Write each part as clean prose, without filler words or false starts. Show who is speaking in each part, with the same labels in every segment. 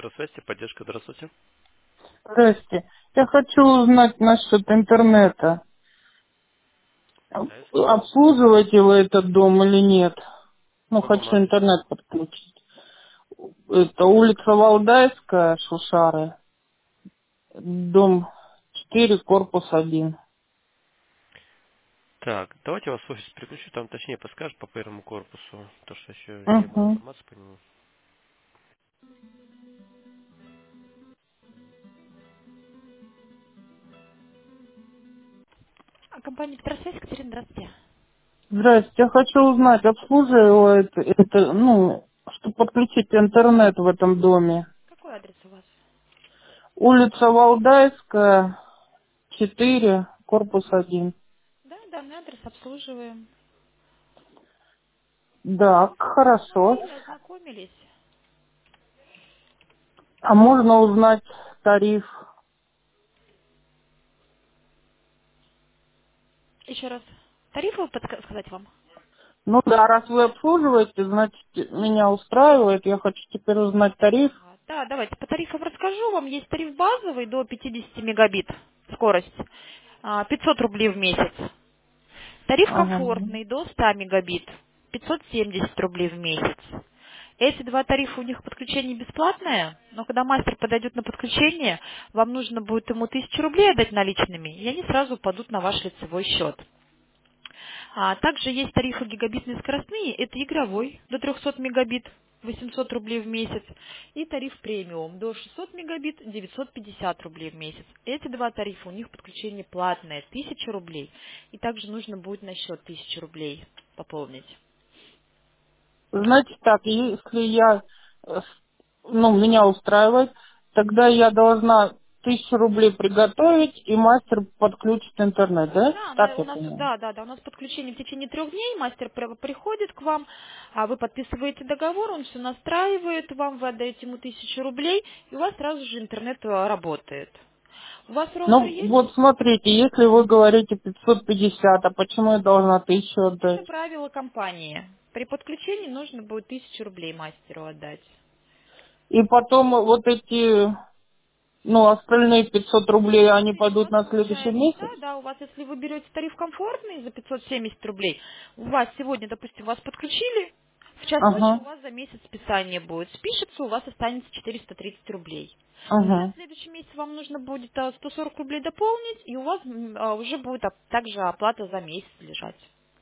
Speaker 1: Центра связи, поддержка, здравствуйте.
Speaker 2: Здрасте. Я хочу узнать насчет интернета.
Speaker 1: Да, я слушаю.
Speaker 2: Обслуживаете вы этот дом или нет? Ну,
Speaker 1: В каком
Speaker 2: хочу
Speaker 1: адресе?
Speaker 2: интернет подключить. Это улица Валдайская, Шушары, дом 4, корпус 1.
Speaker 1: Так, давайте вас в офис переключу, там точнее подскажет по первому корпусу, то что еще не было
Speaker 2: Угу.
Speaker 1: информации по нему.
Speaker 3: Компания Петросвязь, Катерина, здравствуйте.
Speaker 2: Здрасте. Я хочу узнать, обслуживает это, ну, чтобы подключить интернет в этом доме.
Speaker 3: Какой адрес у вас?
Speaker 2: Улица Валдайская, 4, корпус 1.
Speaker 3: Да, данный адрес обслуживаем.
Speaker 2: Да, хорошо.
Speaker 3: Посмотрели, ознакомились.
Speaker 2: А можно узнать тариф?
Speaker 3: Еще раз. Тарифы подсказать вам?
Speaker 2: Ну да, раз вы обслуживаете, значит, меня устраивает. Я хочу теперь узнать тариф.
Speaker 3: Да, давайте по тарифам расскажу. Вам есть тариф базовый до 50 мегабит скорость. 500 рублей в месяц. Тариф
Speaker 2: Ага.
Speaker 3: комфортный до 100 мегабит. 570 рублей в месяц. Эти два тарифа у них подключение бесплатное, но когда мастер подойдет на подключение, вам нужно будет ему 1000 рублей отдать наличными, и они сразу упадут на ваш лицевой счет. Также есть тарифы гигабитные скоростные, это игровой до 300 мегабит, 800 рублей в месяц, и тариф премиум до 600 мегабит, 950 рублей в месяц. Эти два тарифа, у них подключение платное, 1000 рублей, и также нужно будет на счет 1000 рублей пополнить.
Speaker 2: Значит так, если я, ну, меня устраивает, тогда я должна 1000 рублей приготовить, и мастер подключит интернет, да?
Speaker 3: Да,
Speaker 2: Так
Speaker 3: у
Speaker 2: я
Speaker 3: нас,
Speaker 2: понимаю.
Speaker 3: да, у нас подключение в течение 3 дней, мастер приходит к вам, а вы подписываете договор, он все настраивает вам, вы отдаете ему 1000 рублей, и у вас сразу же интернет работает. У вас роутер
Speaker 2: Ну,
Speaker 3: есть?
Speaker 2: вот смотрите, если вы говорите 550, а почему я должна 1000
Speaker 3: Это
Speaker 2: отдать?
Speaker 3: правило компании. При подключении нужно будет 1000 рублей мастеру отдать.
Speaker 2: И потом вот эти, ну, остальные 500 рублей, они
Speaker 3: Смотрите, у
Speaker 2: пойдут
Speaker 3: вас
Speaker 2: на следующий
Speaker 3: получается,
Speaker 2: месяц?
Speaker 3: да, у вас, если вы берете тариф комфортный за 570 рублей, у вас сегодня, допустим, вас подключили, в час ночи у
Speaker 2: Ага,
Speaker 3: вас за месяц списание будет. Спишется, у вас останется 430 рублей. На
Speaker 2: ага,
Speaker 3: следующий месяц вам нужно будет 140 рублей дополнить, и у вас уже будет также оплата за месяц лежать.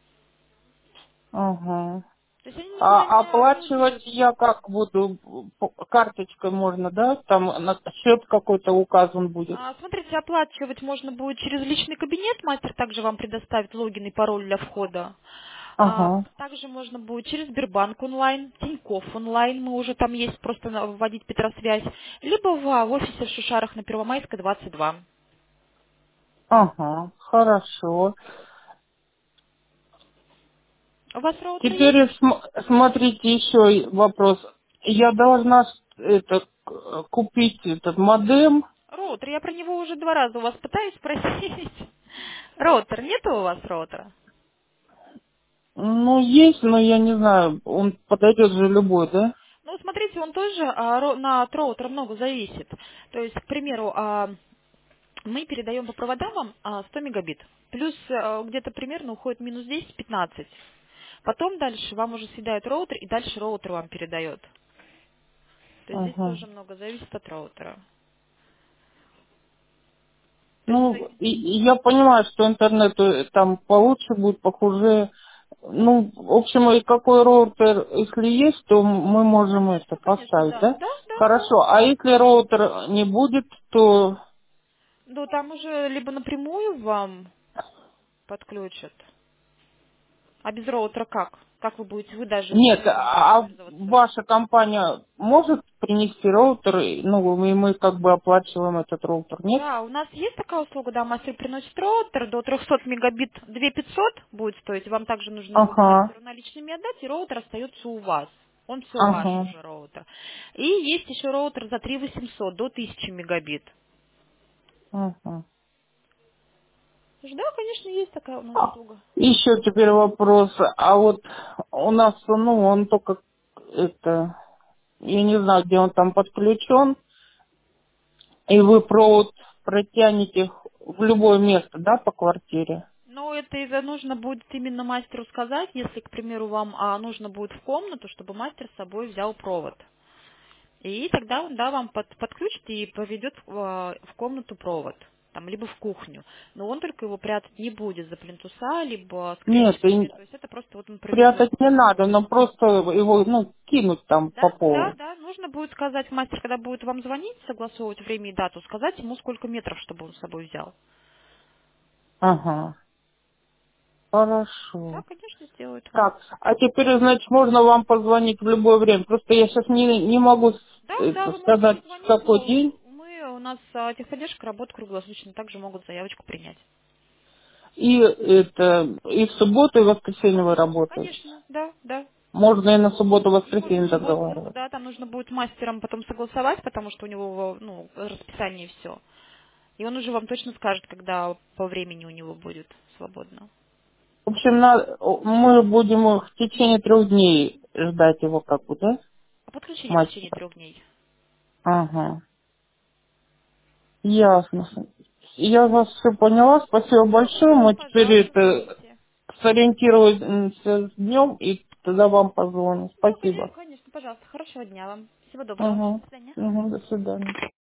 Speaker 2: ага.
Speaker 3: То есть они никуда
Speaker 2: А
Speaker 3: не
Speaker 2: оплачивать
Speaker 3: удерутся.
Speaker 2: я как буду? Карточкой можно, да? Там счет какой-то указан будет.
Speaker 3: Смотрите, оплачивать можно будет через личный кабинет. Мастер также вам предоставит логин и пароль для входа.
Speaker 2: Ага,
Speaker 3: Также можно будет через Сбербанк онлайн, Тинькофф онлайн, мы уже там есть, просто вводить Петросвязь, либо в офисе в Шушарах на Первомайской, 22.
Speaker 2: ага, хорошо.
Speaker 3: У вас роутер
Speaker 2: Теперь
Speaker 3: есть?
Speaker 2: смотрите еще вопрос. Я должна это купить этот модем.
Speaker 3: Роутер, я про него уже 2 раза у вас пытаюсь спросить. Роутер, нету у вас роутера?
Speaker 2: Ну, есть, но я не знаю, он подойдет же любой, да?
Speaker 3: Ну, смотрите, он тоже от роутера много зависит. То есть, к примеру, мы передаем по проводам вам 100 мегабит. Плюс где-то примерно уходит минус 10-15. Потом дальше вам уже съедает роутер, и дальше роутер вам передает. То есть здесь
Speaker 2: Ага.
Speaker 3: тоже много зависит от роутера. То есть
Speaker 2: Ну, и я понимаю, что интернет там получше будет, похуже. Ну, в общем, и какой роутер, если есть, то мы можем это
Speaker 3: конечно,
Speaker 2: поставить,
Speaker 3: да.
Speaker 2: да?
Speaker 3: Да, да, да.
Speaker 2: Хорошо. А если роутер не будет, то
Speaker 3: Ну, там уже либо напрямую вам подключат. А без роутера как? Как вы будете? Вы даже
Speaker 2: нет,
Speaker 3: интернетом будете
Speaker 2: а
Speaker 3: пользоваться.
Speaker 2: ваша компания может принести роутер, ну, и мы как бы оплачиваем этот роутер, нет?
Speaker 3: Да, у нас есть такая услуга, да, мастер приносит роутер до 300 мегабит 2500 будет стоить. Вам также нужно будет
Speaker 2: Ага,
Speaker 3: мастеру наличными отдать, и роутер остается у вас. Он все ваш
Speaker 2: ага,
Speaker 3: уже роутер. И есть еще роутер за 3800 до 1000 мегабит.
Speaker 2: ага.
Speaker 3: Да, конечно, есть такая у нас услуга.
Speaker 2: Еще теперь вопрос. А вот у нас, ну, он только это я не знаю, где он там подключен, и вы провод протянете в любое место, да, по квартире?
Speaker 3: Ну, это из-за нужно будет именно мастеру сказать, если, к примеру, вам нужно будет в комнату, чтобы мастер с собой взял провод. И тогда он, да, вам подключит и поведет в комнату провод, там, либо в кухню. Но он только его прятать не будет за плинтуса, либо
Speaker 2: Нет,
Speaker 3: скрепочками. То есть это просто вот он проведет.
Speaker 2: прятать не надо, но просто его, ну, кинуть там
Speaker 3: Да,
Speaker 2: по
Speaker 3: да,
Speaker 2: полу.
Speaker 3: да. Нужно будет сказать мастер, когда будет вам звонить, согласовывать время и дату, сказать ему, сколько метров, чтобы он с собой взял.
Speaker 2: Ага,
Speaker 3: Да,
Speaker 2: хорошо.
Speaker 3: конечно, сделают вам.
Speaker 2: Так, а теперь, значит, можно вам позвонить в любое время. Просто я сейчас не могу
Speaker 3: Да, да, вы можете
Speaker 2: сказать, в
Speaker 3: позвонить,
Speaker 2: какой
Speaker 3: но
Speaker 2: день.
Speaker 3: у нас техподдержка работает круглосуточно, также могут заявочку принять.
Speaker 2: И и в субботу, и в воскресенье вы
Speaker 3: Конечно,
Speaker 2: работаете.
Speaker 3: конечно, да, да.
Speaker 2: Можно и на субботу,
Speaker 3: Можно
Speaker 2: воскресенье
Speaker 3: субботу, ну
Speaker 2: договариваться.
Speaker 3: да, там нужно будет мастером потом согласовать, потому что у него, ну, расписание все. И он уже вам точно скажет, когда по времени у него будет свободно.
Speaker 2: В общем, мы будем в течение 3 дней ждать его, как бы, да,
Speaker 3: А подключение в течение
Speaker 2: мастера?
Speaker 3: 3 дней.
Speaker 2: Ага, ясно. Я вас все поняла, спасибо большое.
Speaker 3: Да,
Speaker 2: Мы теперь
Speaker 3: пожалуйста, звоните.
Speaker 2: сориентируемся с днем и тогда вам позвоним.
Speaker 3: Да,
Speaker 2: Спасибо.
Speaker 3: конечно, пожалуйста. Хорошего дня вам. Всего доброго.
Speaker 2: Угу.
Speaker 3: До свидания.
Speaker 2: Угу, до свидания.